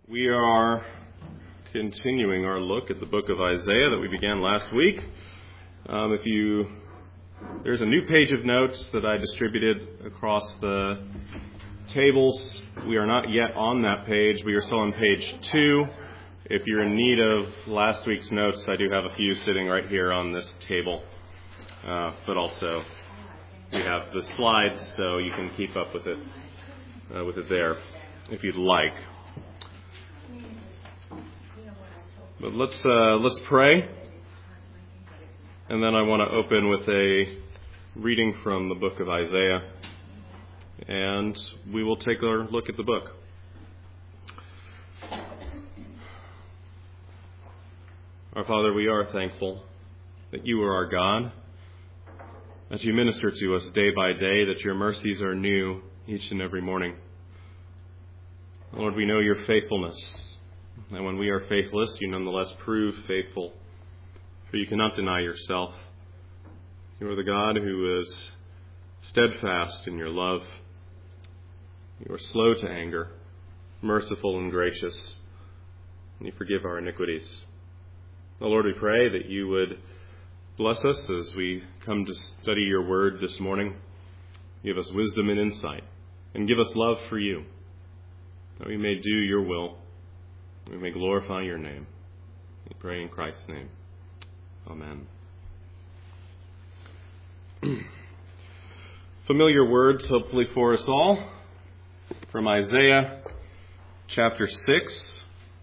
We are continuing our look at the book of Isaiah that we began last week. There's a new page of notes that I distributed across the tables. We are not yet on that page. We are still on page 2. If you're in need of last week's notes, I do have a few sitting right here on this table. But also, we have the slides, so you can keep up with it there if you'd like. But let's pray, and then I want to open with a reading from the book of Isaiah, and we will take a look at the book. Our Father, we are thankful that you are our God, that you minister to us day by day, that your mercies are new each and every morning. Lord, we know your faithfulness. And when we are faithless, you nonetheless prove faithful, for you cannot deny yourself. You are the God who is steadfast in your love. You are slow to anger, merciful and gracious, and you forgive our iniquities. Oh Lord, we pray that you would bless us as we come to study your word this morning. Give us wisdom and insight, and give us love for you, that we may do your will. We may glorify your name. We pray in Christ's name. Amen. Familiar words, hopefully, for us all, from Isaiah chapter 6.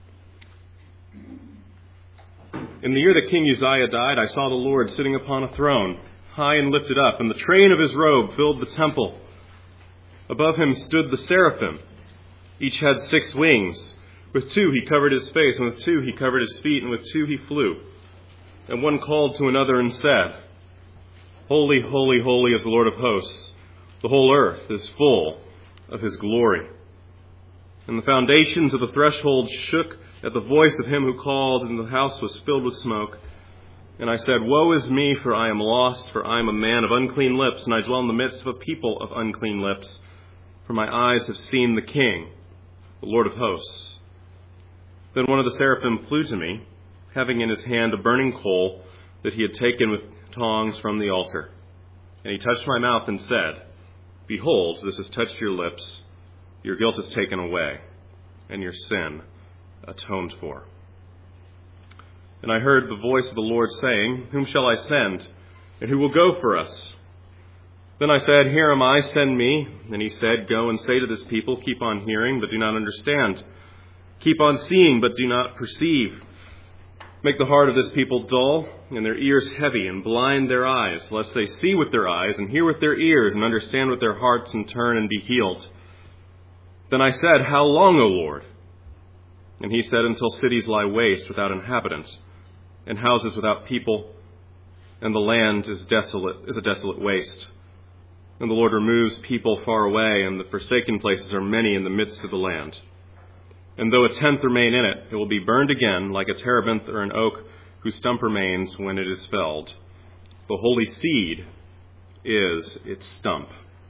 In the year that King Uzziah died, I saw the Lord sitting upon a throne, high and lifted up, and the train of his robe filled the temple. Above him stood the seraphim. Each had 6 wings. With 2 he covered his face, and with 2 he covered his feet, and with 2 he flew. And one called to another and said, Holy, holy, holy is the Lord of hosts. The whole earth is full of his glory. And the foundations of the threshold shook at the voice of him who called, and the house was filled with smoke. And I said, Woe is me, for I am lost, for I am a man of unclean lips, and I dwell in the midst of a people of unclean lips. For my eyes have seen the King, the Lord of hosts. Then one of the seraphim flew to me, having in his hand a burning coal that he had taken with tongs from the altar. And he touched my mouth and said, Behold, this has touched your lips. Your guilt is taken away, and your sin atoned for. And I heard the voice of the Lord saying, Whom shall I send, and who will go for us? Then I said, Here am I, send me. And he said, Go and say to this people, Keep on hearing, but do not understand. Keep on seeing, but do not perceive. Make the heart of this people dull, and their ears heavy, and blind their eyes, lest they see with their eyes, and hear with their ears, and understand with their hearts, and turn and be healed. Then I said, How long, O Lord? And he said, Until cities lie waste without inhabitants, and houses without people, and the land is a desolate waste. And the Lord removes people far away, and the forsaken places are many in the midst of the land. And though a tenth remain in it, it will be burned again like a terebinth or an oak whose stump remains when it is felled. The holy seed is its stump.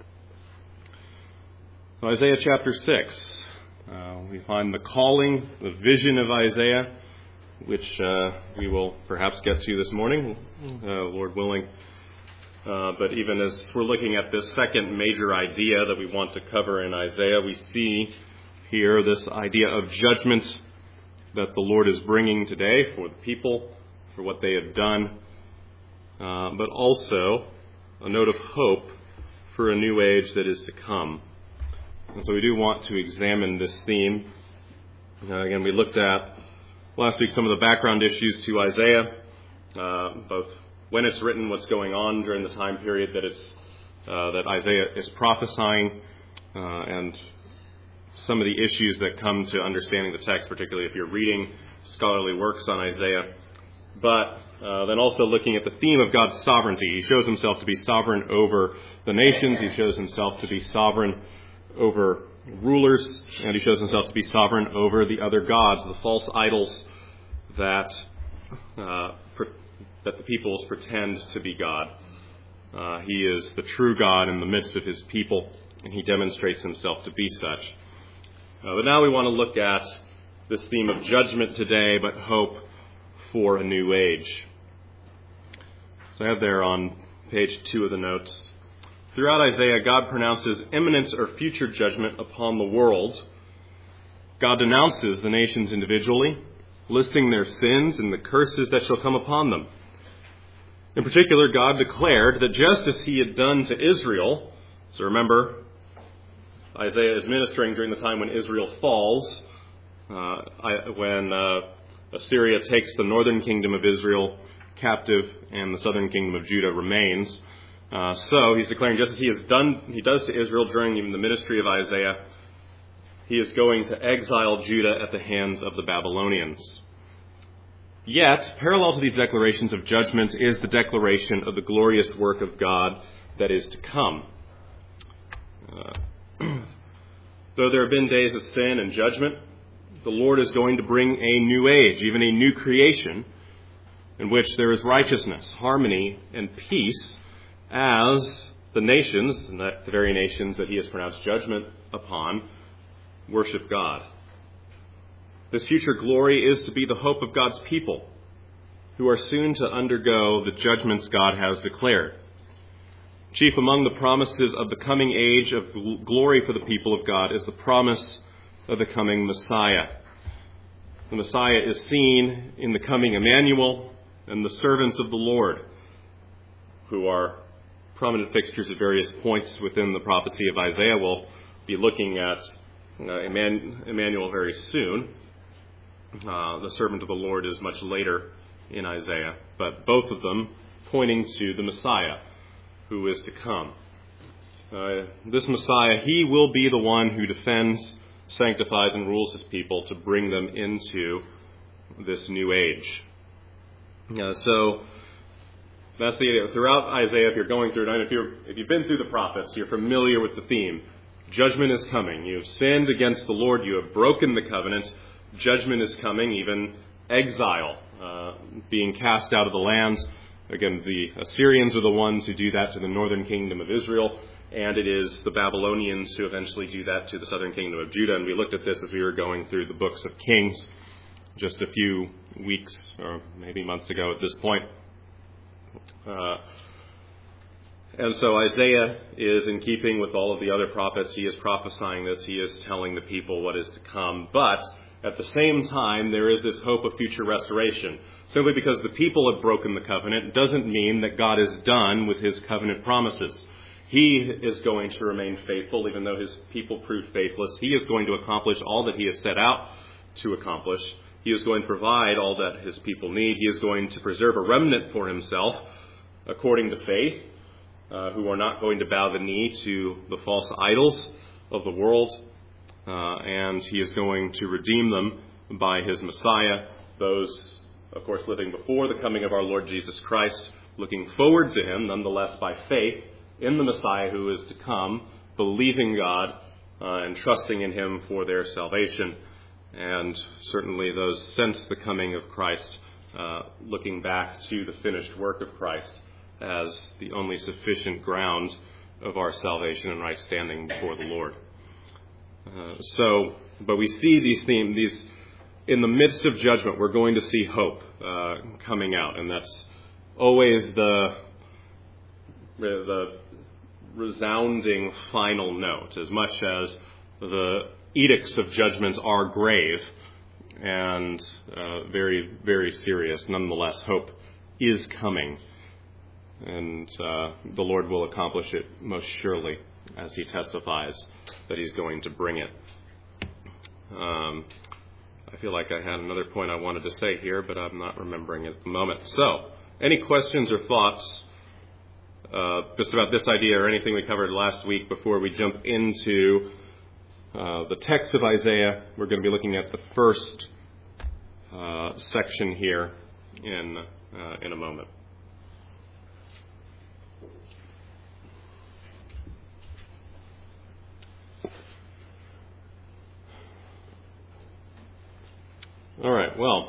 So Isaiah chapter 6. We find the calling, the vision of Isaiah, which we will perhaps get to this morning, Lord willing. But even as we're looking at this second major idea that we want to cover in Isaiah, we see here this idea of judgment that the Lord is bringing today for the people, for what they have done, but also a note of hope for a new age that is to come. And so we do want to examine this theme. Again, we looked at last week some of the background issues to Isaiah, both when it's written, what's going on during the time period that Isaiah is prophesying, and some of the issues that come to understanding the text, particularly if you're reading scholarly works on Isaiah. But then also looking at the theme of God's sovereignty. He shows himself to be sovereign over the nations. He shows himself to be sovereign over rulers. And he shows himself to be sovereign over the other gods, the false idols that the peoples pretend to be God. He is the true God in the midst of his people, and he demonstrates himself to be such. But now we want to look at this theme of judgment today, but hope for a new age. So I have there on page 2 of the notes. Throughout Isaiah, God pronounces imminent or future judgment upon the world. God denounces the nations individually, listing their sins and the curses that shall come upon them. In particular, God declared that just as he had done to Israel, so remember, Isaiah is ministering during the time when Israel falls, when Assyria takes the northern kingdom of Israel captive and the southern kingdom of Judah remains. So he's declaring just as he does to Israel during even the ministry of Isaiah, he is going to exile Judah at the hands of the Babylonians. Yet, parallel to these declarations of judgment is the declaration of the glorious work of God that is to come. Though there have been days of sin and judgment, the Lord is going to bring a new age, even a new creation, in which there is righteousness, harmony, and peace, as the nations, and the very nations that he has pronounced judgment upon, worship God. This future glory is to be the hope of God's people, who are soon to undergo the judgments God has declared. Chief among the promises of the coming age of glory for the people of God is the promise of the coming Messiah. The Messiah is seen in the coming Emmanuel and the servants of the Lord, who are prominent fixtures at various points within the prophecy of Isaiah. We'll be looking at Emmanuel very soon. The servant of the Lord is much later in Isaiah, but both of them pointing to the Messiah who is to come. This Messiah, he will be the one who defends, sanctifies, and rules his people to bring them into this new age. So that's the idea. Throughout Isaiah, if you're going through it, if you've been through the prophets, you're familiar with the theme. Judgment is coming. You have sinned against the Lord. You have broken the covenant. Judgment is coming, even exile, being cast out of the lands. Again, the Assyrians are the ones who do that to the northern kingdom of Israel, and it is the Babylonians who eventually do that to the southern kingdom of Judah. And we looked at this as we were going through the books of Kings just a few weeks or maybe months ago at this point. And so Isaiah is in keeping with all of the other prophets. He is prophesying this. He is telling the people what is to come. But at the same time, there is this hope of future restoration. Simply because the people have broken the covenant doesn't mean that God is done with his covenant promises. He is going to remain faithful, even though his people proved faithless. He is going to accomplish all that he has set out to accomplish. He is going to provide all that his people need. He is going to preserve a remnant for himself, according to faith, who are not going to bow the knee to the false idols of the world. And he is going to redeem them by his Messiah, those, of course, living before the coming of our Lord Jesus Christ, looking forward to him, nonetheless by faith, in the Messiah who is to come, believing God and trusting in him for their salvation. And certainly those since the coming of Christ, looking back to the finished work of Christ as the only sufficient ground of our salvation and right standing before the Lord. But we see these themes, in the midst of judgment, we're going to see hope coming out, and that's always the resounding final note. As much as the edicts of judgment are grave and very, very serious, nonetheless, hope is coming, and the Lord will accomplish it most surely, as he testifies that he's going to bring it. I feel like I had another point I wanted to say here, but I'm not remembering it at the moment. So, any questions or thoughts just about this idea or anything we covered last week before we jump into the text of Isaiah? We're going to be looking at the first section here in a moment. All right, well,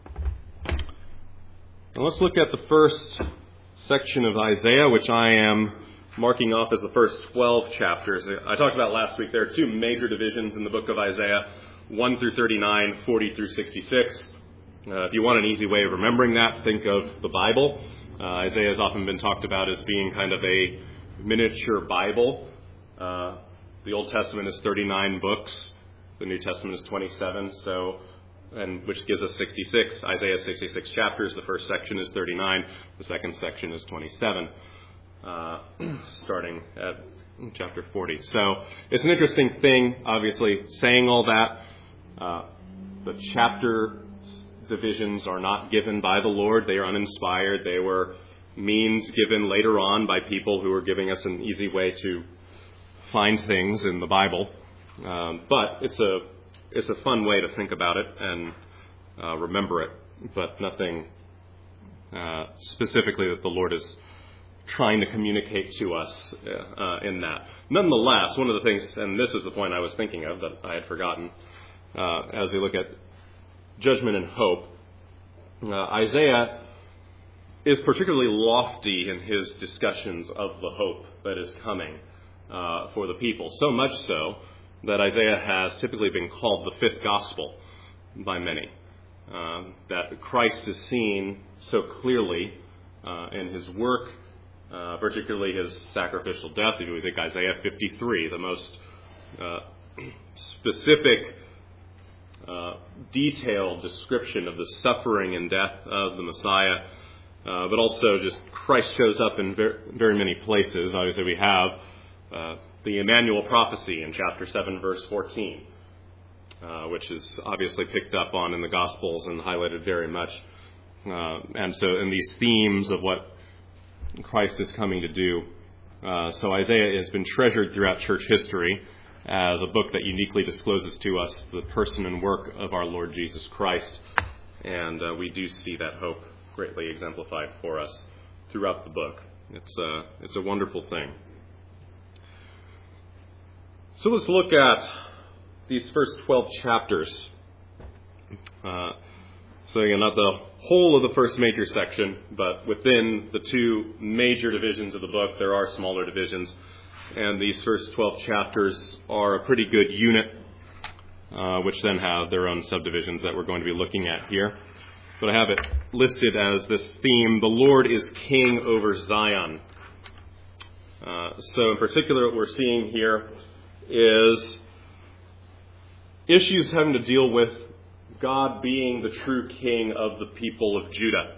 let's look at the first section of Isaiah, which I am marking off as the first 12 chapters. I talked about last week there are two major divisions in the book of Isaiah. 1 through 39, 40 through 66. If you want an easy way of remembering that, think of the Bible. Isaiah has often been talked about as being kind of a miniature Bible. The Old Testament is 39 books. The New Testament is 27, which gives us 66. Isaiah 66 chapters. The first section is 39. The second section is 27, starting at chapter 40. So it's an interesting thing, obviously, saying all that. The chapter divisions are not given by the Lord. They are uninspired. They were means given later on by people who were giving us an easy way to find things in the Bible. But it's a fun way to think about it and remember it, but nothing specifically that the Lord is trying to communicate to us in that. Nonetheless, one of the things, and this is the point I was thinking of that I had forgotten, as we look at judgment and hope, Isaiah is particularly lofty in his discussions of the hope that is coming for the people. So much so that Isaiah has typically been called the fifth gospel by many. That Christ is seen so clearly in his work, particularly his sacrificial death. If we think Isaiah 53, the most specific, detailed description of the suffering and death of the Messiah, but also just Christ shows up in very many places. Obviously, we have the Emmanuel prophecy in chapter 7, verse 14, which is obviously picked up on in the Gospels and highlighted very much. And so in these themes of what Christ is coming to do. So Isaiah has been treasured throughout church history as a book that uniquely discloses to us the person and work of our Lord Jesus Christ. And we do see that hope greatly exemplified for us throughout the book. It's a wonderful thing. So let's look at these first 12 chapters. So again, not the whole of the first major section, but within the two major divisions of the book, there are smaller divisions. And these first 12 chapters are a pretty good unit, which then have their own subdivisions that we're going to be looking at here. But I have it listed as this theme, the Lord is King over Zion. So in particular, what we're seeing here is issues having to deal with God being the true king of the people of Judah.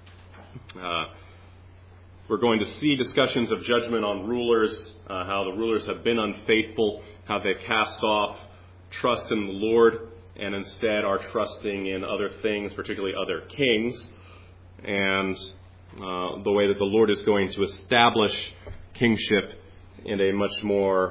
We're going to see discussions of judgment on rulers, how the rulers have been unfaithful, how they've cast off trust in the Lord and instead are trusting in other things, particularly other kings, and the way that the Lord is going to establish kingship in a much more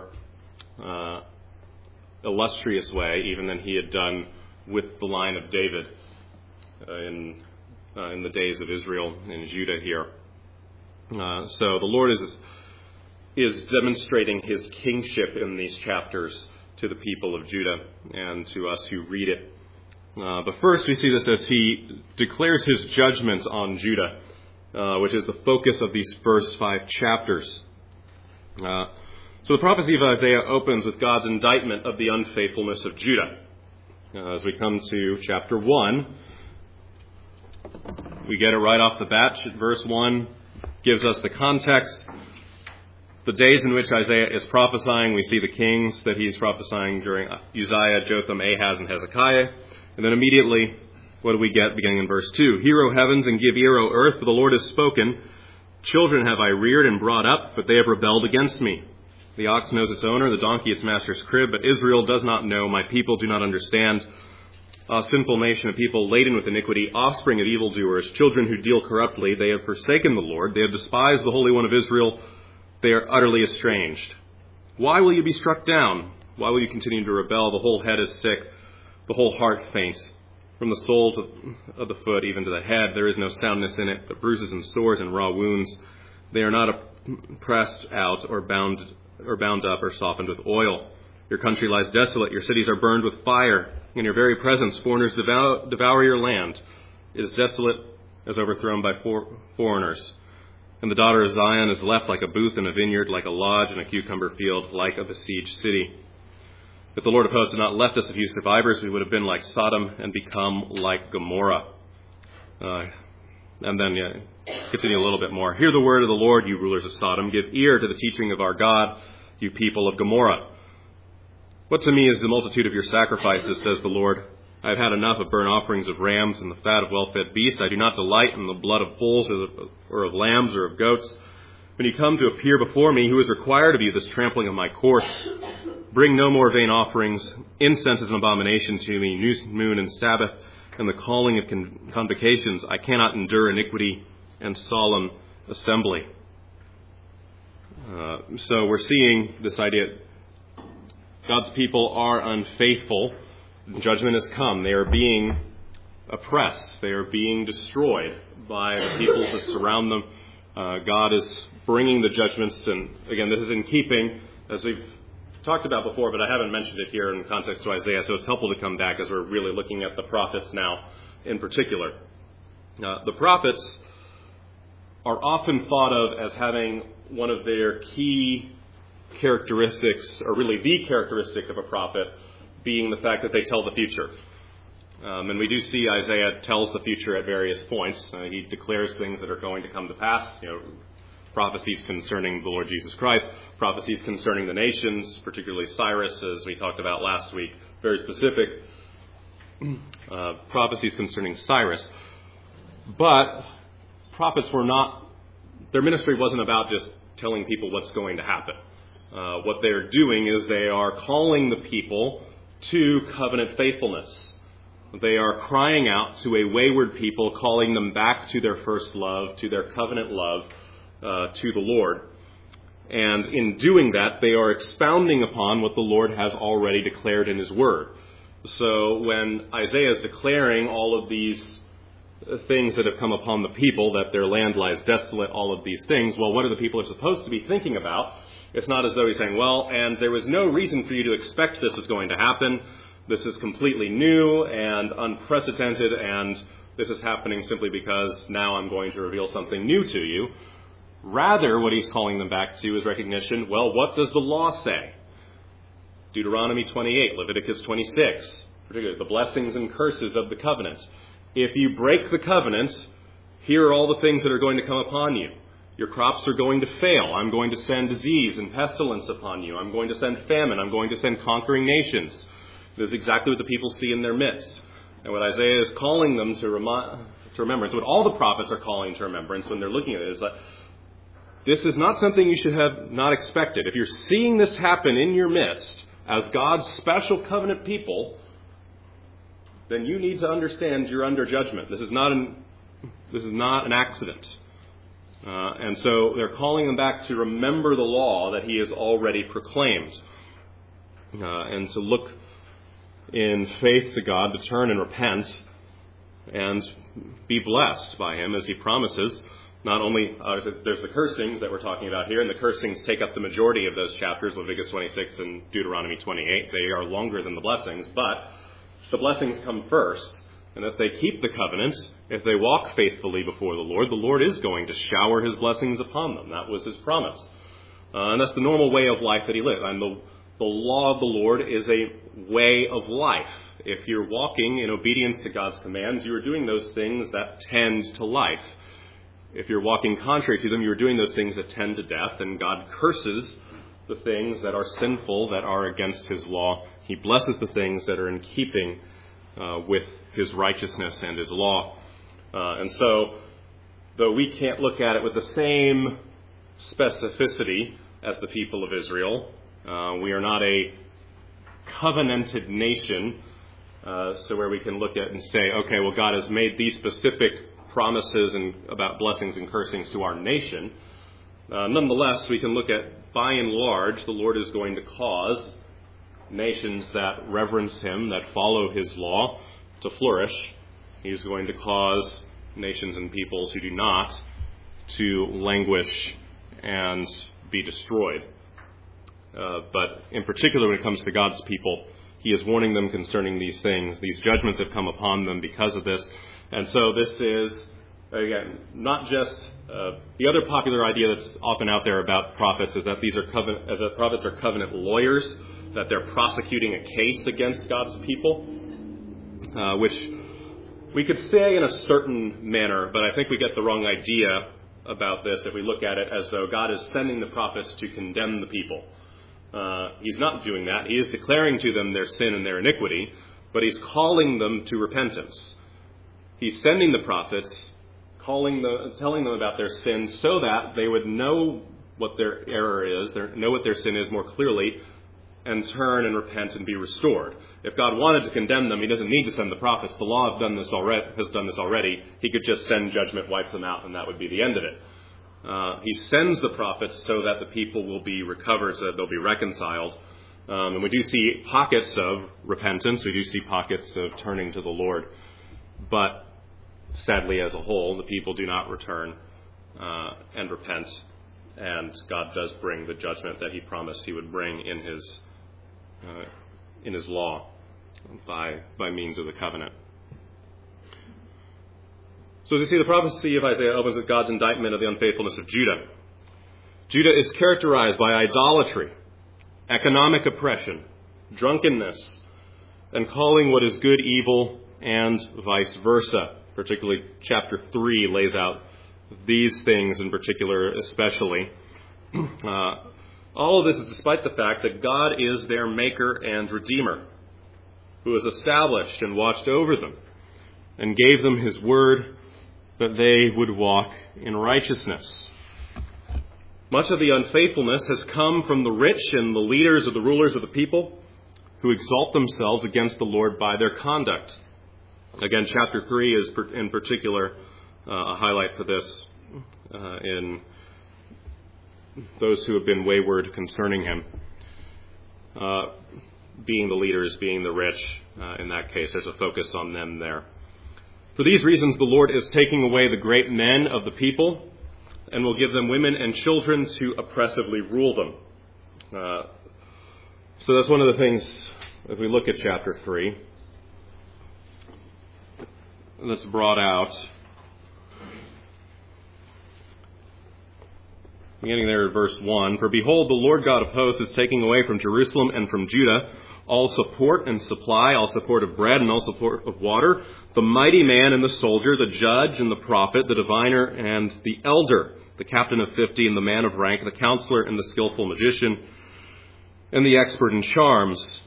illustrious way, even than he had done with the line of David in the days of Israel and Judah here. So the Lord is demonstrating his kingship in these chapters to the people of Judah and to us who read it. But first we see this as he declares his judgment on Judah, which is the focus of these first 5 chapters. So the prophecy of Isaiah opens with God's indictment of the unfaithfulness of Judah. As we come to chapter 1, we get it right off the bat. Verse 1 gives us the context. The days in which Isaiah is prophesying, we see the kings that he's prophesying during Uzziah, Jotham, Ahaz, and Hezekiah. And then immediately, what do we get beginning in verse 2? Hear, O heavens, and give ear, O earth, for the Lord has spoken. Children have I reared and brought up, but they have rebelled against me. The ox knows its owner, the donkey its master's crib, but Israel does not know. My people do not understand. A sinful nation, a people laden with iniquity, offspring of evildoers, children who deal corruptly. They have forsaken the Lord. They have despised the Holy One of Israel. They are utterly estranged. Why will you be struck down? Why will you continue to rebel? The whole head is sick. The whole heart faints. From the sole of the foot even to the head, there is no soundness in it, but bruises and sores and raw wounds. They are not pressed out or bound up or softened with oil. Your country lies desolate. Your cities are burned with fire. In your very presence, foreigners devour your land. It is desolate as overthrown by foreigners. And the daughter of Zion is left like a booth in a vineyard, like a lodge in a cucumber field, like a besieged city. If the Lord of hosts had not left us a few survivors, we would have been like Sodom and become like Gomorrah. And then continue a little bit more. Hear the word of the Lord, you rulers of Sodom. Give ear to the teaching of our God, you people of Gomorrah. What to me is the multitude of your sacrifices, says the Lord. I have had enough of burnt offerings of rams and the fat of well-fed beasts. I do not delight in the blood of bulls or of lambs or of goats. When you come to appear before me, who is required of you this trampling of my courts? Bring no more vain offerings. Incense is an abomination to me, new moon and Sabbath, and the calling of convocations. I cannot endure iniquity and solemn assembly. So we're seeing this idea. God's people are unfaithful. Judgment has come. They are being oppressed. They are being destroyed by the peoples that surround them. God is bringing the judgments. And again, this is in keeping, as we've talked about before, but I haven't mentioned it here in context to Isaiah, so it's helpful to come back as we're really looking at the prophets now in particular. The prophets are often thought of as having one of their key characteristics, or really the characteristic of a prophet, being the fact that they tell the future. And we do see Isaiah tells the future at various points. He declares things that are going to come to pass, prophecies concerning the Lord Jesus Christ, prophecies concerning the nations, particularly Cyrus, as we talked about last week, very specific prophecies concerning Cyrus. But prophets were not, their ministry wasn't about just telling people what's going to happen. What they're doing is they are calling the people to covenant faithfulness. They are crying out to a wayward people, calling them back to their first love, to their covenant love, to the Lord. And in doing that, they are expounding upon what the Lord has already declared in His Word. So when Isaiah is declaring all of these things that have come upon the people, that their land lies desolate, all of these things, well, what are the people supposed to be thinking about? It's not as though he's saying, well, and there was no reason for you to expect this is going to happen. This is completely new and unprecedented, and this is happening simply because now I'm going to reveal something new to you. Rather, what he's calling them back to is recognition, well, what does the law say? Deuteronomy 28, Leviticus 26, particularly the blessings and curses of the covenant. If you break the covenant, here are all the things that are going to come upon you. Your crops are going to fail. I'm going to send disease and pestilence upon you. I'm going to send famine. I'm going to send conquering nations. This is exactly what the people see in their midst. And what Isaiah is calling them to remembrance, what all the prophets are calling to remembrance when they're looking at it, is that this is not something you should have not expected. If you're seeing this happen in your midst as God's special covenant people, then you need to understand you're under judgment. This is not an accident. And so they're calling them back to remember the law that He has already proclaimed, and to look in faith to God, to turn and repent and be blessed by Him as He promises. Not only there's the cursings that we're talking about here, and the cursings take up the majority of those chapters, Leviticus 26 and Deuteronomy 28. They are longer than the blessings, but the blessings come first. And if they keep the covenants, if they walk faithfully before the Lord is going to shower His blessings upon them. That was His promise. And that's the normal way of life that He lived. And the law of the Lord is a way of life. If you're walking in obedience to God's commands, you are doing those things that tend to life. If you're walking contrary to them, you're doing those things that tend to death. And God curses the things that are sinful, that are against His law. He blesses the things that are in keeping with His righteousness and His law. And so, though we can't look at it with the same specificity as the people of Israel, we are not a covenanted nation, so where we can look at and say, okay, well, God has made these specific promises and about blessings and cursings to our nation. Nonetheless, we can look at, by and large, the Lord is going to cause nations that reverence Him, that follow His law, to flourish. He's going to cause nations and peoples who do not to languish and be destroyed. But in particular, when it comes to God's people, He is warning them concerning these things. These judgments have come upon them because of this. And so this is, again, not just the other popular idea that's often out there about prophets is that prophets are covenant lawyers. that they're prosecuting a case against God's people, which we could say in a certain manner, but I think we get the wrong idea about this if we look at it as though God is sending the prophets to condemn the people. He's not doing that. He is declaring to them their sin and their iniquity, but he's calling them to repentance. He's sending the prophets, telling them about their sins so that they would know what their error is, know what their sin is more clearly, and turn and repent and be restored. If God wanted to condemn them, he doesn't need to send the prophets. The law has done this already. He could just send judgment, wipe them out, and that would be the end of it. He sends the prophets so that the people will be recovered, so that they'll be reconciled. And we do see pockets of repentance. We do see pockets of turning to the Lord. But sadly, as a whole, the people do not return and repent. And God does bring the judgment that he promised he would bring in his law by means of the covenant. So as you see, the prophecy of Isaiah opens with God's indictment of the unfaithfulness of Judah. Judah is characterized by idolatry, economic oppression, drunkenness, and calling what is good evil, and vice versa. Particularly chapter 3 lays out these things in particular especially. All of this is despite the fact that God is their maker and redeemer, who has established and watched over them and gave them his word that they would walk in righteousness. Much of the unfaithfulness has come from the rich and the leaders or the rulers of the people who exalt themselves against the Lord by their conduct. Again, chapter 3 is in particular a highlight for this in those who have been wayward concerning him. Being the leaders, being the rich, in that case, there's a focus on them there. For these reasons, the Lord is taking away the great men of the people and will give them women and children to oppressively rule them. So that's one of the things, if we look at chapter 3, that's brought out. Beginning there at verse 1, "For behold, the Lord God of hosts is taking away from Jerusalem and from Judah all support and supply, all support of bread and all support of water, the mighty man and the soldier, the judge and the prophet, the diviner and the elder, the captain of 50 and the man of rank, the counselor and the skillful magician, and the expert in charms."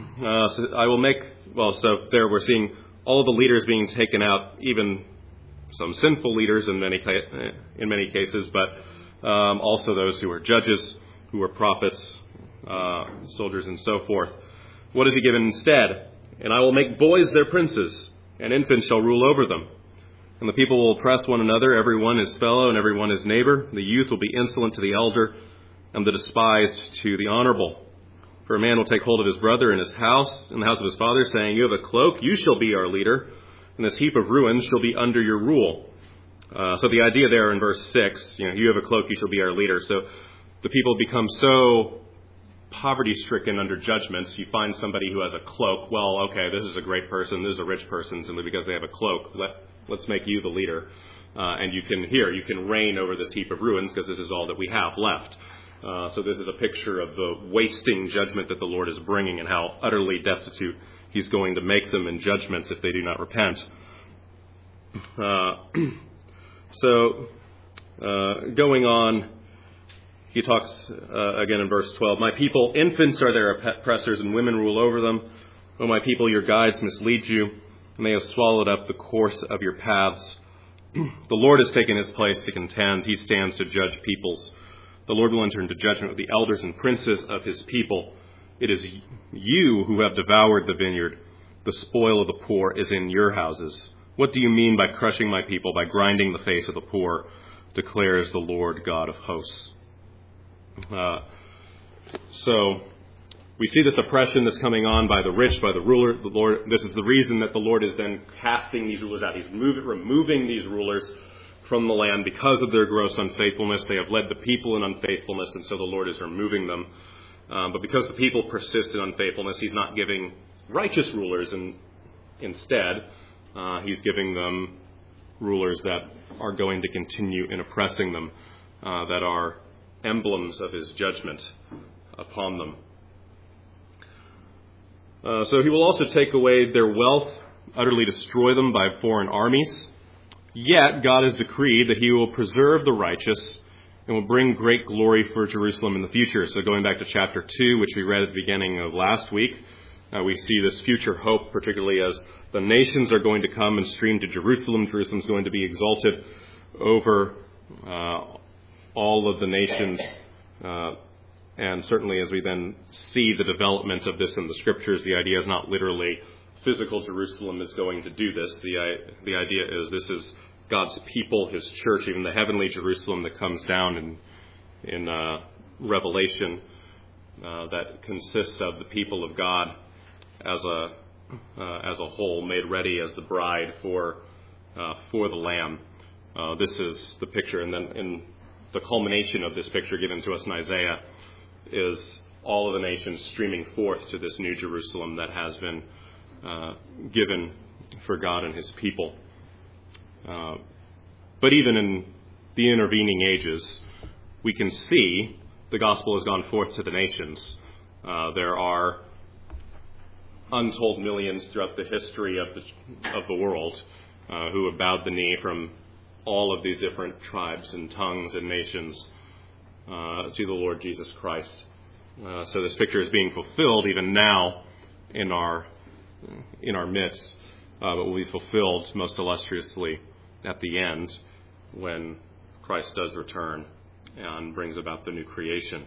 So there we're seeing all the leaders being taken out, even some sinful leaders in many cases, but also those who are judges, who are prophets, soldiers, and so forth. What is he given instead? "And I will make boys their princes, and infants shall rule over them. And the people will oppress one another, every one his fellow, and every one his neighbor. The youth will be insolent to the elder, and the despised to the honorable. For a man will take hold of his brother in the house of his father, saying, 'You have a cloak, you shall be our leader, and this heap of ruins shall be under your rule.'" So the idea there in verse 6, "You have a cloak, you shall be our leader." So the people become so poverty-stricken under judgments. You find somebody who has a cloak. Well, okay, this is a great person, this is a rich person, simply because they have a cloak. Let's make you the leader. And you can reign over this heap of ruins because this is all that we have left. So this is a picture of the wasting judgment that the Lord is bringing and how utterly destitute he's going to make them in judgments if they do not repent. Going on, he talks again in verse 12, "My people, infants are their oppressors, and women rule over them. O my people, your guides mislead you, and they have swallowed up the course of your paths. The Lord has taken his place to contend. He stands to judge peoples. The Lord will enter into judgment with the elders and princes of his people. It is you who have devoured the vineyard. The spoil of the poor is in your houses. What do you mean by crushing my people, by grinding the face of the poor, declares the Lord God of hosts." So we see this oppression that's coming on by the rich, by the ruler. The Lord. This is the reason that the Lord is then casting these rulers out. He's removing these rulers from the land because of their gross unfaithfulness. They have led the people in unfaithfulness, and so the Lord is removing them. But because the people persist in unfaithfulness, he's not giving righteous rulers instead. He's giving them rulers that are going to continue in oppressing them, that are emblems of his judgment upon them. So he will also take away their wealth, utterly destroy them by foreign armies. Yet God has decreed that he will preserve the righteous and will bring great glory for Jerusalem in the future. So going back to chapter 2, which we read at the beginning of last week, we see this future hope, particularly as the nations are going to come and stream to Jerusalem. Jerusalem is going to be exalted over all of the nations. And certainly as we then see the development of this in the Scriptures, the idea is not literally physical Jerusalem is going to do this. The idea is this is God's people, his church, even the heavenly Jerusalem that comes down in Revelation that consists of the people of God as a whole, made ready as the bride for the Lamb. This is the picture, and then in the culmination of this picture given to us in Isaiah is all of the nations streaming forth to this new Jerusalem that has been given for God and his people. But even in the intervening ages, we can see the gospel has gone forth to the nations. There are untold millions throughout the history of the world who have bowed the knee from all of these different tribes and tongues and nations to the Lord Jesus Christ. So this picture is being fulfilled even now in our midst, but will be fulfilled most illustriously at the end when Christ does return and brings about the new creation.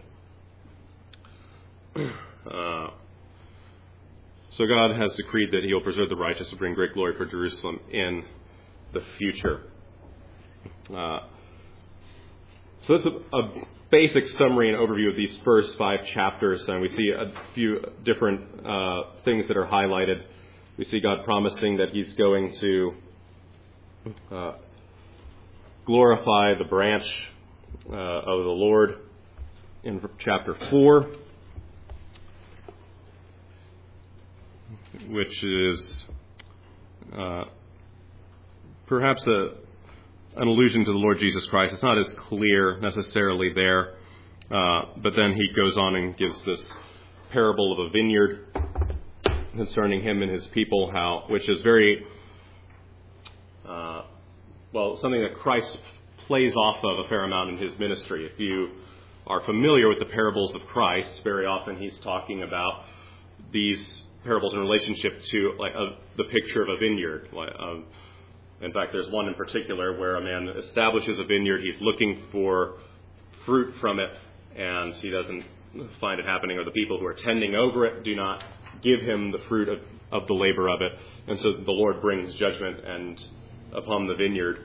So God has decreed that he will preserve the righteous and bring great glory for Jerusalem in the future. So that's a basic summary and overview of these first 5 chapters, and we see a few different things that are highlighted. We see God promising that he's going to glorify the branch of the Lord in chapter 4, which is perhaps an allusion to the Lord Jesus Christ. It's not as clear necessarily there, but then he goes on and gives this parable of a vineyard concerning him and his people, which is very something that Christ plays off of a fair amount in his ministry. If you are familiar with the parables of Christ, very often he's talking about these parables in relationship to the picture of a vineyard. In fact, there's one in particular where a man establishes a vineyard. He's looking for fruit from it, and he doesn't find it happening, or the people who are tending over it do not give him the fruit of the labor of it. And so the Lord brings judgment upon the vineyard.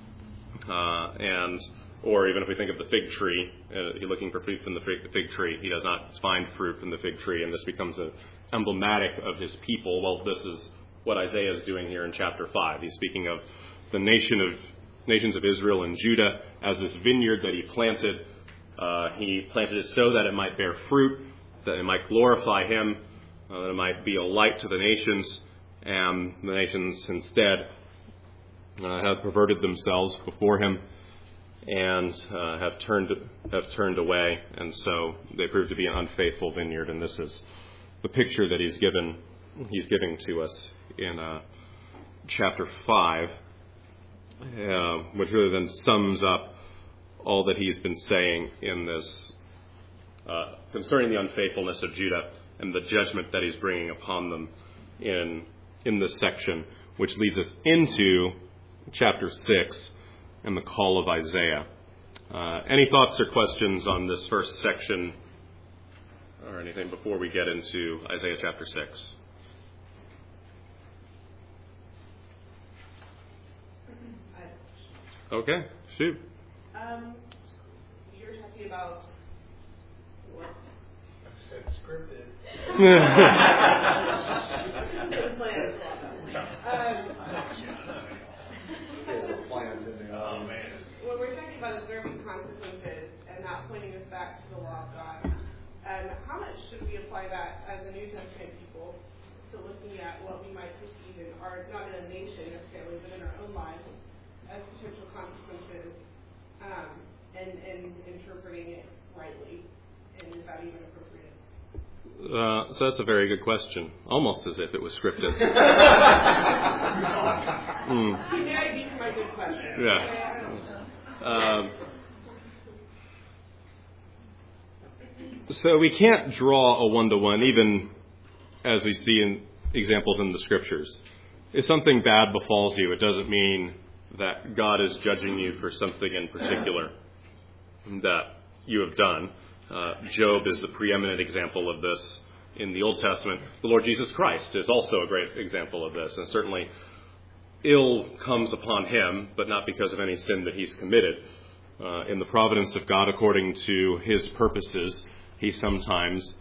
Or even if we think of the fig tree, he's looking for fruit from the fig tree. He does not find fruit from the fig tree, and this becomes emblematic of his people. Well, this is what Isaiah is doing here in chapter 5. He's speaking of the nations of Israel and Judah as this vineyard that he planted. He planted it so that it might bear fruit, that it might glorify him, that it might be a light to the nations, and the nations instead have perverted themselves before him and have turned away, and so they prove to be an unfaithful vineyard. And this is the picture that he's giving to us in chapter 5, which really then sums up all that he's been saying in this concerning the unfaithfulness of Judah and the judgment that he's bringing upon them in this section, which leads us into chapter 6 and the call of Isaiah. Any thoughts or questions on this first section or anything before we get into Isaiah chapter 6? Okay, shoot. You're talking about what? I just said scripted. Plans in there. Oh man. When we're talking about observing consequences and not pointing us back to the law of God, how much should we apply that as a New Testament people to looking at what we might perceive in our, not in a nation necessarily, but in our own lives as potential consequences, and interpreting it rightly? And is that even appropriate? So that's a very good question. Almost as if it was scripted. May I be my good question? Yeah. So we can't draw a one-to-one, even as we see in examples in the Scriptures. If something bad befalls you, it doesn't mean that God is judging you for something in particular that you have done. Job is the preeminent example of this in the Old Testament. The Lord Jesus Christ is also a great example of this, and certainly ill comes upon him, but not because of any sin that he's committed. In the providence of God, according to his purposes, he sometimes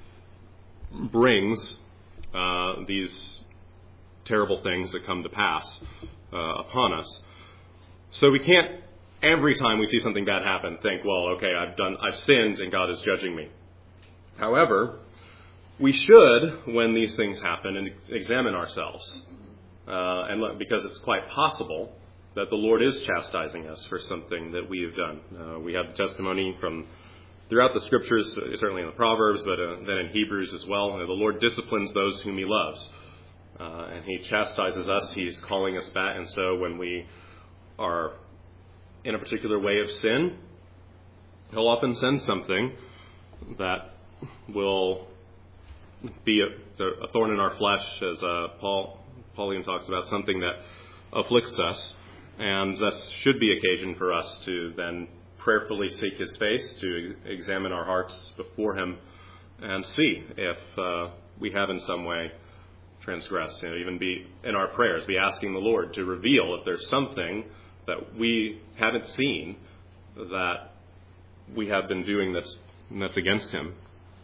brings these terrible things that come to pass upon us. So we can't, every time we see something bad happen, think, well, okay, I've sinned and God is judging me. However, we should, when these things happen, examine ourselves. And look, because it's quite possible that the Lord is chastising us for something that we have done. We have the testimony from throughout the Scriptures, certainly in the Proverbs, but then in Hebrews as well. The Lord disciplines those whom he loves. And he chastises us. He's calling us back. And so when we are in a particular way of sin, he'll often send something that will be a thorn in our flesh, as Pauline talks about, something that afflicts us. And that should be occasion for us to then prayerfully seek his face, to examine our hearts before him and see if we have in some way transgressed. Even be in our prayers, be asking the Lord to reveal if there's something that we haven't seen that we have been doing that's against him,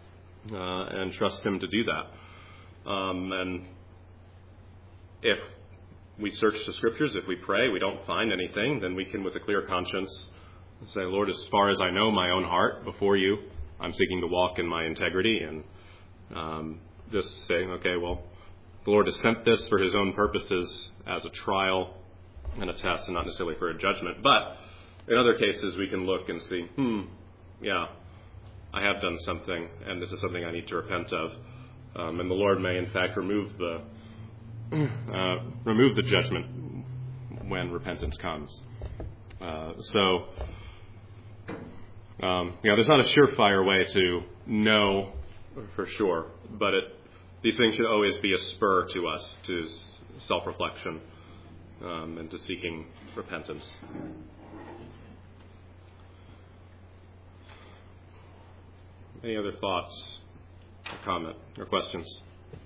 and trust him to do that. And if we search the Scriptures, if we pray, we don't find anything, then we can, with a clear conscience, say, Lord, as far as I know my own heart before you, I'm seeking to walk in my integrity, and just saying, okay, well, the Lord has sent this for his own purposes as a trial and a test, and not necessarily for a judgment. But in other cases, we can look and see, yeah, I have done something, and this is something I need to repent of. And the Lord may, in fact, remove the judgment when repentance comes. There's not a surefire way to know for sure, but these things should always be a spur to us to self-reflection and to seeking repentance. Any other thoughts, or comment, or questions?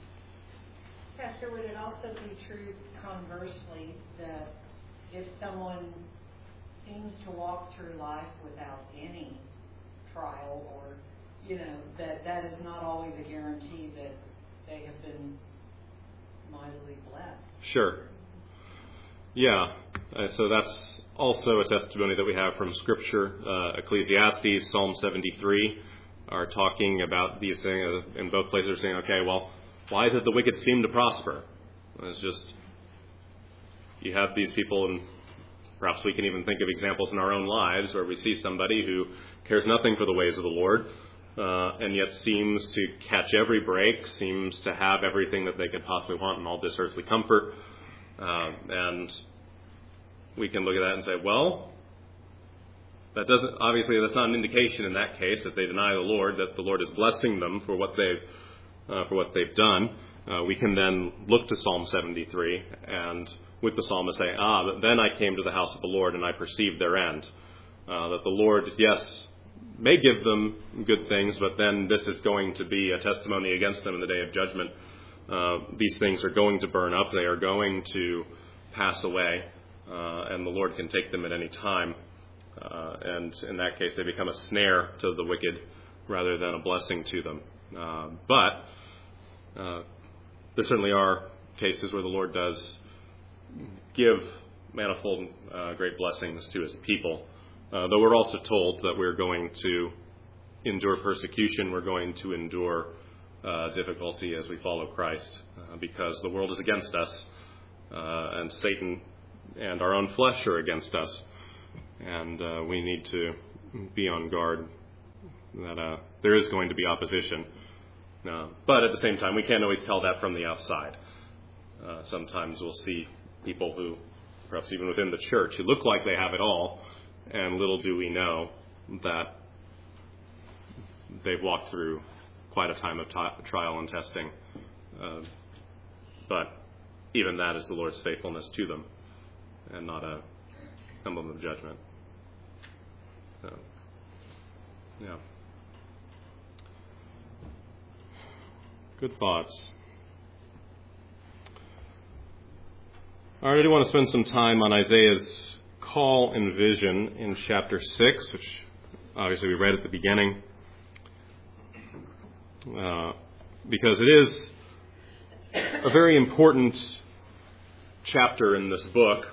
Pastor, would it also be true, conversely, that if someone seems to walk through life without any trial, or, that is not always a guarantee that they have been mightily blessed? Sure. Yeah. So that's also a testimony that we have from Scripture. Ecclesiastes, Psalm 73 are talking about these things. In both places are saying, okay, well, why is it the wicked seem to prosper? It's just, you have these people, and perhaps we can even think of examples in our own lives where we see somebody who cares nothing for the ways of the Lord, and yet seems to catch every break, seems to have everything that they could possibly want in all this earthly comfort. And we can look at that and say, well, that's not an indication in that case that they deny the Lord, that the Lord is blessing them for what they've done. We can then look to Psalm 73 and with the psalmist say, but then I came to the house of the Lord and I perceived their end. That the Lord, yes, may give them good things, but then this is going to be a testimony against them in the day of judgment. These things are going to burn up. They are going to pass away, and the Lord can take them at any time. And in that case, they become a snare to the wicked rather than a blessing to them. But there certainly are cases where the Lord does give manifold great blessings to his people. Though we're also told that we're going to endure persecution, we're going to endure difficulty as we follow Christ, because the world is against us, and Satan and our own flesh are against us. And we need to be on guard that there is going to be opposition. But at the same time, we can't always tell that from the outside. Sometimes we'll see people who, perhaps even within the church, who look like they have it all, and little do we know that they've walked through quite a time of trial and testing. But even that is the Lord's faithfulness to them, and not a emblem of judgment. So, yeah. Good thoughts. All right, I do want to spend some time on Isaiah's call and vision in chapter 6, which obviously we read at the beginning, because it is a very important chapter in this book.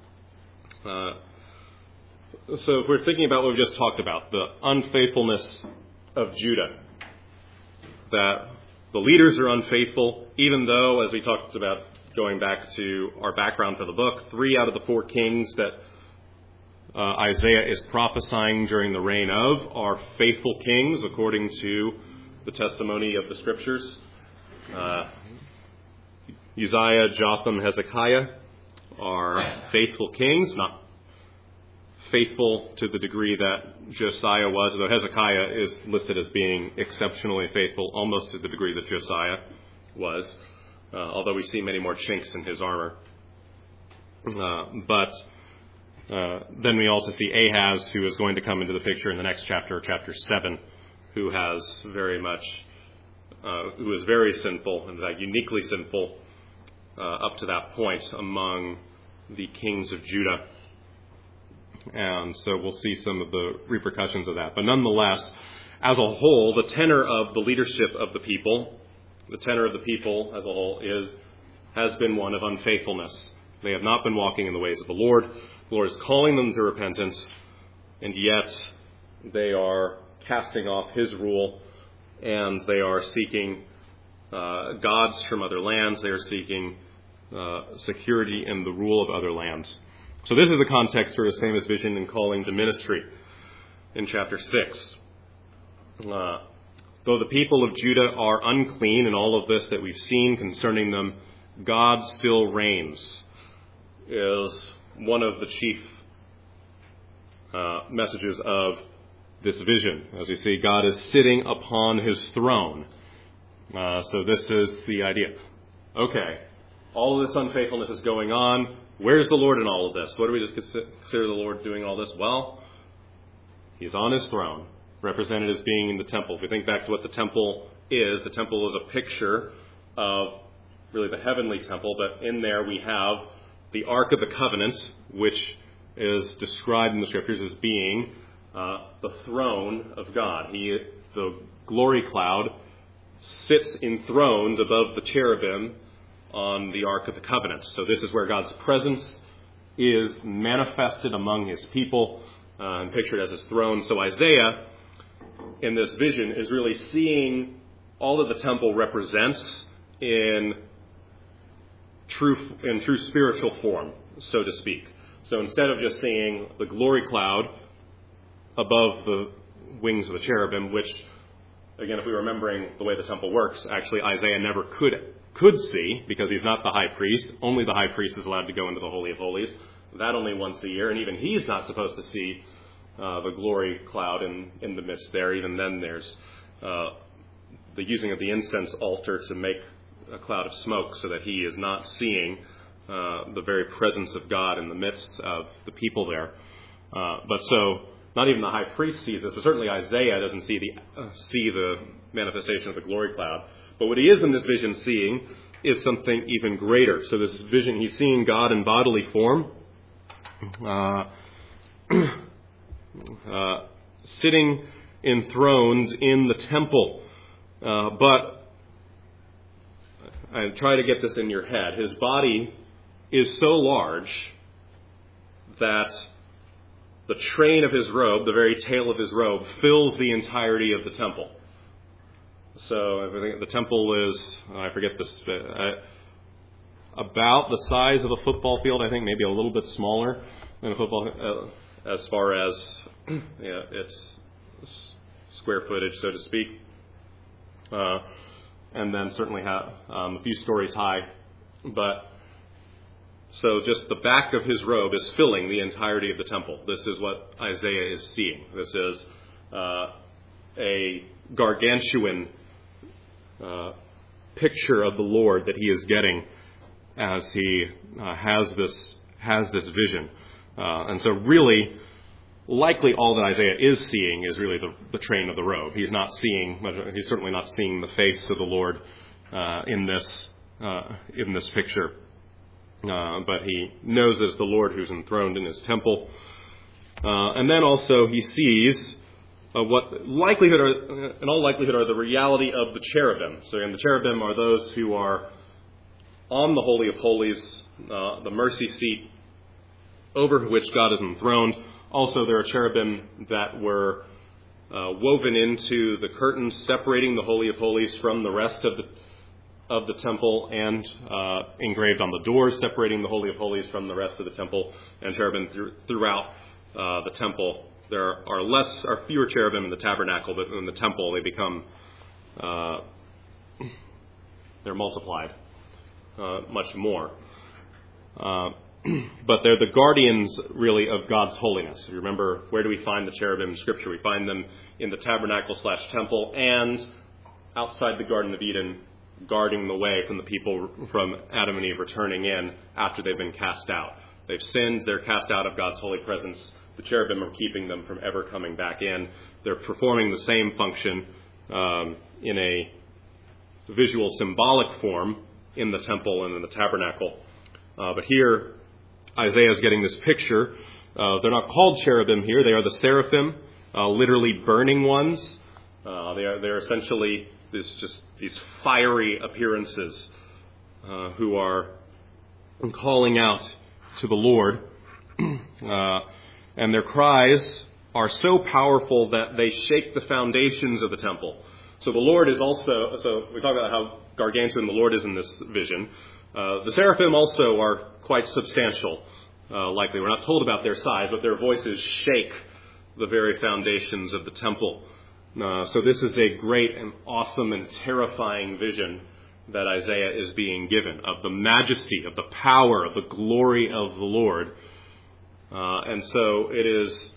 So if we're thinking about what we just talked about, the unfaithfulness of Judah, that the leaders are unfaithful, even though, as we talked about going back to our background for the book, 3 out of the 4 kings that Isaiah is prophesying during the reign of are faithful kings, according to the testimony of the Scriptures. Uzziah, Jotham, Hezekiah are faithful kings, not faithful to the degree that Josiah was, though Hezekiah is listed as being exceptionally faithful, almost to the degree that Josiah was, although we see many more chinks in his armor. But then we also see Ahaz, who is going to come into the picture in the next chapter, chapter 7, who has very much, who is very sinful, in fact uniquely sinful, up to that point among the kings of Judah. And so we'll see some of the repercussions of that. But nonetheless, as a whole, the tenor of the leadership of the people, as a whole, has been one of unfaithfulness. They have not been walking in the ways of the Lord. The Lord is calling them to repentance, and yet they are casting off His rule, and they are seeking gods from other lands. They are seeking security in the rule of other lands. So this is the context for His famous vision and calling to ministry in chapter 6. Though the people of Judah are unclean in all of this that we've seen concerning them, God still reigns, is one of the chief messages of this vision. As you see, God is sitting upon His throne. So this is the idea. Okay, all of this unfaithfulness is going on. Where's the Lord in all of this? What do we just consider the Lord doing all this? Well, He's on His throne, represented as being in the temple. If we think back to what the temple is a picture of really the heavenly temple, but in there we have the Ark of the Covenant, which is described in the Scriptures as being the throne of God. The glory cloud sits enthroned above the cherubim on the Ark of the Covenant. So this is where God's presence is manifested among His people and pictured as His throne. So Isaiah, in this vision, is really seeing all that the temple represents in true spiritual form, so to speak. So instead of just seeing the glory cloud above the wings of the cherubim, which, again, if we're remembering the way the temple works, actually Isaiah never could see, because he's not the high priest. Only the high priest is allowed to go into the Holy of Holies. That only once a year, and even he's not supposed to see the glory cloud in the midst there. Even then there's the using of the incense altar to make a cloud of smoke so that he is not seeing the very presence of God in the midst of the people there. But so not even the high priest sees this, but certainly Isaiah doesn't see the manifestation of the glory cloud. But what he is in this vision seeing is something even greater. So this vision, he's seeing God in bodily form, sitting enthroned in the temple. But I try to get this in your head. His body is so large that the train of his robe, the very tail of his robe, fills the entirety of the temple. So the temple is, I forget this, about the size of a football field, I think, maybe a little bit smaller than a football, as far as its square footage, so to speak. and then certainly a few stories high. But so just the back of his robe is filling the entirety of the temple. This is what Isaiah is seeing. This is a gargantuan picture of the Lord that he is getting as he has this vision. And so really, likely all that Isaiah is seeing is really the train of the robe. He's certainly not seeing the face of the Lord in this picture. But he knows that it's the Lord who's enthroned in his temple. And then also he sees what in all likelihood are the reality of the cherubim. So the cherubim are those who are on the Holy of Holies, the mercy seat over which God is enthroned. Also, there are cherubim that were woven into the curtains separating the Holy of Holies from the rest of the temple, and engraved on the doors separating the Holy of Holies from the rest of the temple, and cherubim throughout the temple. There are fewer cherubim in the tabernacle, but in the temple they become they're multiplied much more. But they're the guardians, really, of God's holiness. If you remember, where do we find the cherubim in Scripture? We find them in the tabernacle/temple and outside the Garden of Eden, guarding the way from the people, from Adam and Eve returning in after they've been cast out. They've sinned, they're cast out of God's holy presence. The cherubim are keeping them from ever coming back in. They're performing the same function in a visual, symbolic form in the temple and in the tabernacle. But here, Isaiah is getting this picture. They're not called cherubim here. They are the seraphim, literally burning ones. They're essentially these fiery appearances who are calling out to the Lord. And their cries are so powerful that they shake the foundations of the temple. So the Lord is also, so we talk about how gargantuan the Lord is in this vision. The seraphim also are quite substantial, likely. We're not told about their size, but their voices shake the very foundations of the temple. So this is a great and awesome and terrifying vision that Isaiah is being given of the majesty, of the power, of the glory of the Lord. And so it is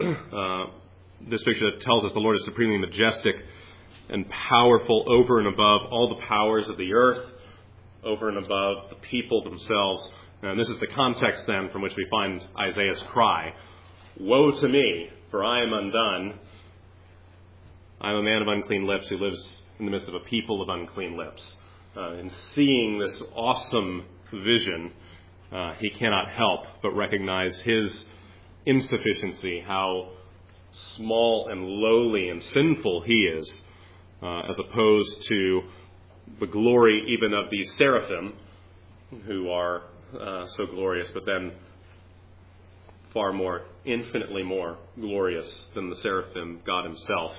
this picture that tells us the Lord is supremely majestic and powerful over and above all the powers of the earth, over and above the people themselves. And this is the context then from which we find Isaiah's cry. Woe to me, for I am undone. I am a man of unclean lips who lives in the midst of a people of unclean lips. In seeing this awesome vision, he cannot help but recognize his insufficiency, how small and lowly and sinful he is, as opposed to the glory even of these seraphim, who are so glorious, but then far more, infinitely more glorious than the seraphim, God himself,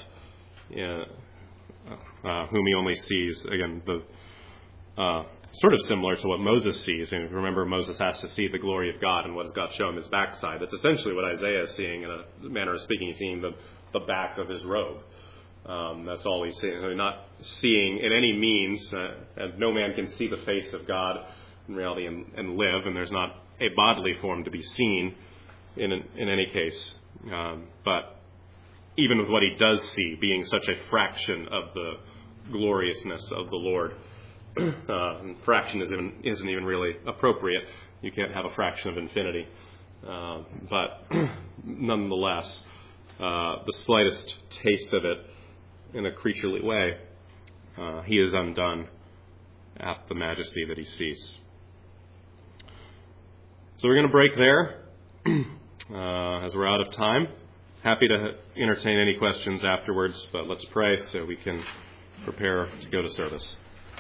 whom he only sees, again, sort of similar to what Moses sees. And remember, Moses has to see the glory of God, and what does God show him? His backside. That's essentially what Isaiah is seeing in a manner of speaking. He's seeing the back of his robe. That's all he's seeing. He's not seeing in any means, and no man can see the face of God in reality and live, and there's not a bodily form to be seen in any case. But even with what he does see, being such a fraction of the gloriousness of the Lord, fraction isn't even really appropriate. You can't have a fraction of infinity. But nonetheless, the slightest taste of it in a creaturely way, he is undone at the majesty that he sees. So we're going to break there as we're out of time. Happy to entertain any questions afterwards, but let's pray so we can prepare to go to service.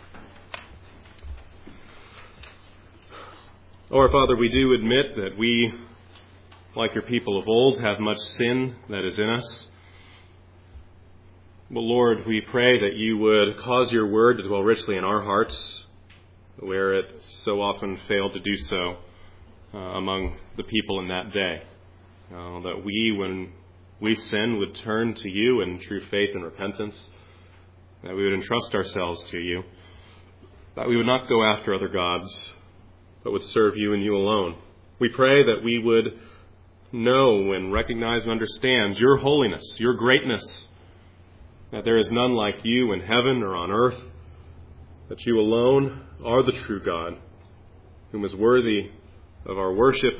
Oh, our Father, we do admit that we, like your people of old, have much sin that is in us. But Lord, we pray that you would cause your word to dwell richly in our hearts, where it so often failed to do so among the people in that day. That we, when we sin, would turn to you in true faith and repentance, that we would entrust ourselves to you, that we would not go after other gods, but would serve you and you alone. We pray that we would know and recognize and understand your holiness, your greatness, that there is none like you in heaven or on earth, that you alone are the true God, whom is worthy of our worship.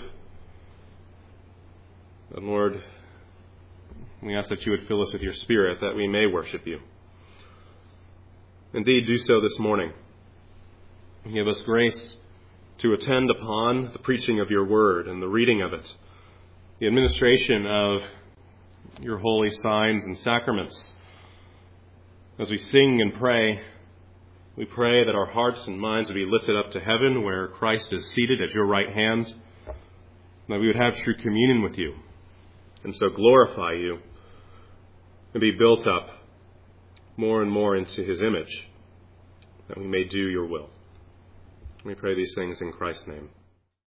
And Lord, we ask that you would fill us with your Spirit, that we may worship you. Indeed, do so this morning. Give us grace to attend upon the preaching of your word and the reading of it, the administration of your holy signs and sacraments. As we sing and pray, we pray that our hearts and minds would be lifted up to heaven where Christ is seated at your right hand, that we would have true communion with you and so glorify you and be built up more and more into his image, that we may do your will. We pray these things in Christ's name.